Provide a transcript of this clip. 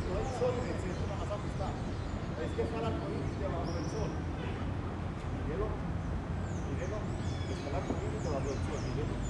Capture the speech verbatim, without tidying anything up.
no hay sol en el centro, nada más está. Es que está el arco iris debajo del sol. Mírelo, mírelo, está el arco iris debajo del sol, mírelo.